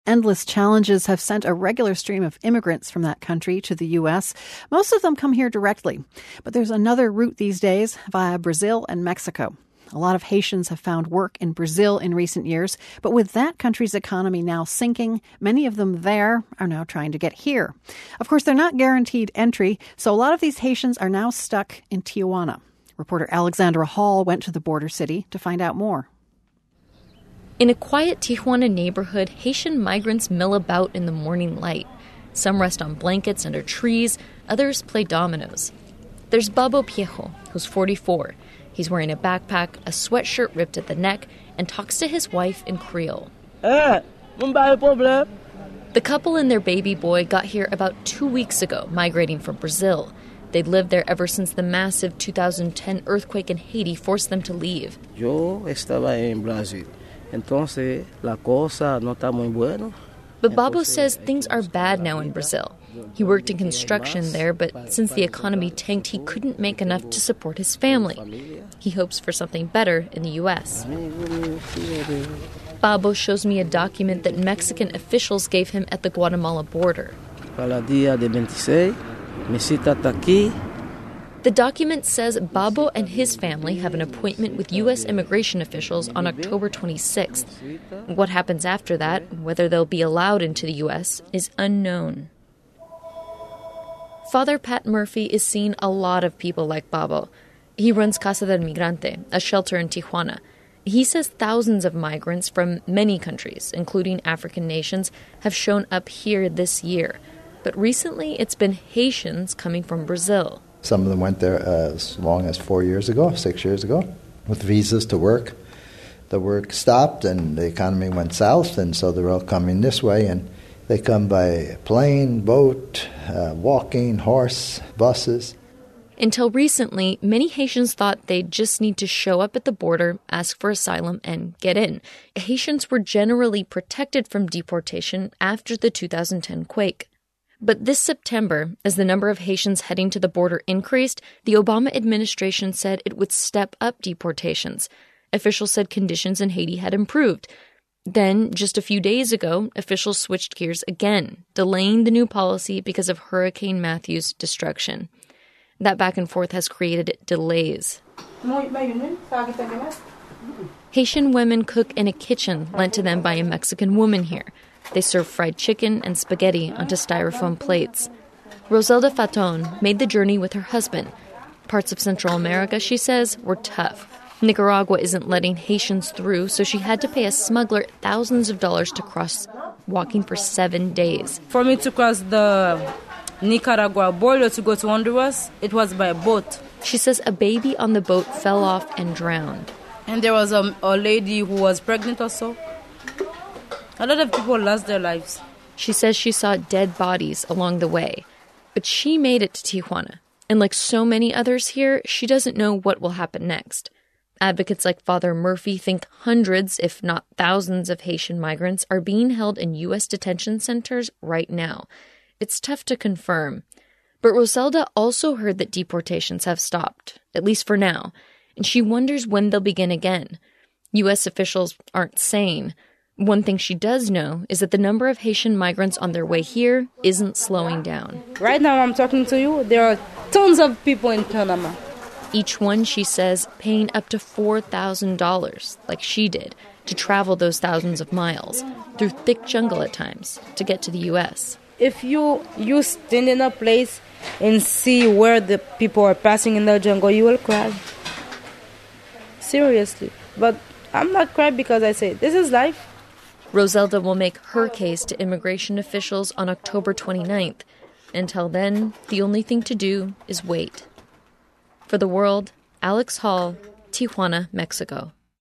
Endless challenges have sent a regular stream of immigrants from that country to the U.S. Most of them come here directly. But there's another route these days via Brazil and Mexico. A lot of Haitians have found work in Brazil in recent years, but with that country's economy now sinking, many of them there are now trying to get here. Of course, they're not guaranteed entry, so a lot of these Haitians are now stuck in Tijuana. Reporter Alexandra Hall went to the border city to find out more. In a quiet Tijuana neighborhood, Haitian migrants mill about in the morning light. Some rest on blankets under trees, others play dominoes. There's Babo Piejo, who's 44. He's wearing a backpack, a sweatshirt ripped at the neck, and talks to his wife in Creole. The couple and their baby boy got here about 2 weeks ago, migrating from Brazil. They'd lived there ever since the massive 2010 earthquake in Haiti forced them to leave. Yo estaba en Brazil. Entonces, la cosa no está muy bueno. But Babo says things are bad now in Brazil. He worked in construction there, but since the economy tanked, he couldn't make enough to support his family. He hopes for something better in the U.S. Babo shows me a document that Mexican officials gave him at the Guatemala border. Para día de 26, mi cita está aquí. The document says Babo and his family have an appointment with U.S. immigration officials on October 26th. What happens after that, whether they'll be allowed into the U.S., is unknown. Father Pat Murphy is seeing a lot of people like Babo. He runs Casa del Migrante, a shelter in Tijuana. He says thousands of migrants from many countries, including African nations, have shown up here this year. But recently it's been Haitians coming from Brazil. Some of them went there as long as 6 years ago, with visas to work. The work stopped and the economy went south, and so they're all coming this way. And they come by plane, boat, walking, horse, buses. Until recently, many Haitians thought they'd just need to show up at the border, ask for asylum, and get in. Haitians were generally protected from deportation after the 2010 quake. But this September, as the number of Haitians heading to the border increased, the Obama administration said it would step up deportations. Officials said conditions in Haiti had improved. Then, just a few days ago, officials switched gears again, delaying the new policy because of Hurricane Matthew's destruction. That back and forth has created delays. Haitian women cook in a kitchen lent to them by a Mexican woman here. They serve fried chicken and spaghetti onto styrofoam plates. Roselda Faton made the journey with her husband. Parts of Central America, she says, were tough. Nicaragua isn't letting Haitians through, so she had to pay a smuggler thousands of dollars to cross, walking for 7 days. For me to cross the Nicaragua border to go to Honduras, it was by boat. She says a baby on the boat fell off and drowned. And there was a lady who was pregnant also. A lot of people lost their lives. She says she saw dead bodies along the way. But she made it to Tijuana. And like so many others here, she doesn't know what will happen next. Advocates like Father Murphy think hundreds, if not thousands, of Haitian migrants are being held in U.S. detention centers right now. It's tough to confirm. But Roselda also heard that deportations have stopped, at least for now. And she wonders when they'll begin again. U.S. officials aren't saying. One thing she does know is that the number of Haitian migrants on their way here isn't slowing down. Right now I'm talking to you, there are tons of people in Panama. Each one, she says, paying up to $4,000, like she did, to travel those thousands of miles, through thick jungle at times, to get to the U.S. If you stand in a place and see where the people are passing in the jungle, you will cry. Seriously. But I'm not crying because I say, this is life. Roselda will make her case to immigration officials on October 29th. Until then, the only thing to do is wait. For The World, Alex Hall, Tijuana, Mexico.